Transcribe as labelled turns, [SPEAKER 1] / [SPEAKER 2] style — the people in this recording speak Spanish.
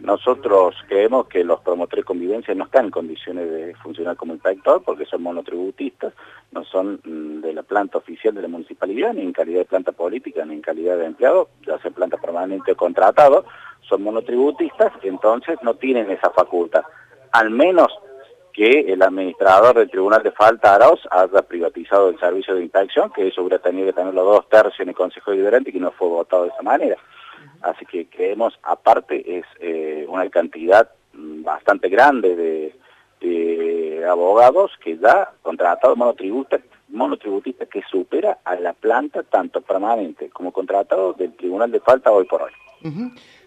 [SPEAKER 1] Nosotros creemos que los promotores de convivencia no están en condiciones de funcionar como inspector porque son monotributistas, no son de la planta oficial de la municipalidad, ni en calidad de planta política, ni en calidad de empleado, ya sea planta permanente o contratado, son monotributistas, entonces no tienen esa facultad. Al menos que el administrador del Tribunal de Falta Arauz haya privatizado el servicio de inspección, que eso hubiera tenido que tener los 2/3 en el Consejo Deliberante y que no fue votado de esa manera. Así que creemos, aparte, es una cantidad bastante grande de abogados que ya contratados monotributistas que supera a la planta tanto permanente como contratado del Tribunal de Falta hoy por hoy.